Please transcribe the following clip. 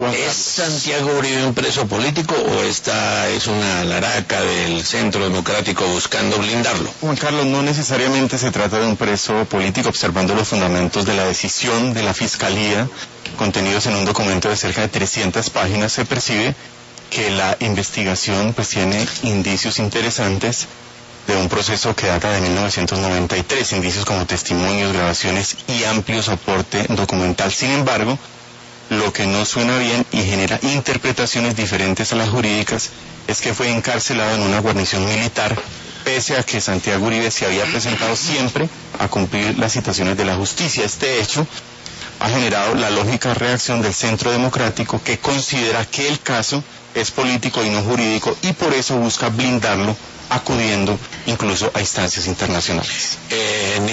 ¿Es Santiago Uribe un preso político o esta es una laraca del Centro Democrático buscando blindarlo? Juan Carlos, no necesariamente se trata de un preso político. Observando los fundamentos de la decisión de la Fiscalía, contenidos en un documento de cerca de 300 páginas, se percibe que la investigación pues tiene indicios interesantes de un proceso que data de 1993, indicios como testimonios, grabaciones y amplio soporte documental. Sin embargo, lo que no suena bien y genera interpretaciones diferentes a las jurídicas es que fue encarcelado en una guarnición militar, pese a que Santiago Uribe se había presentado siempre a cumplir las citaciones de la justicia. Este hecho ha generado la lógica reacción del Centro Democrático, que considera que el caso es político y no jurídico, y por eso busca blindarlo, acudiendo incluso a instancias internacionales.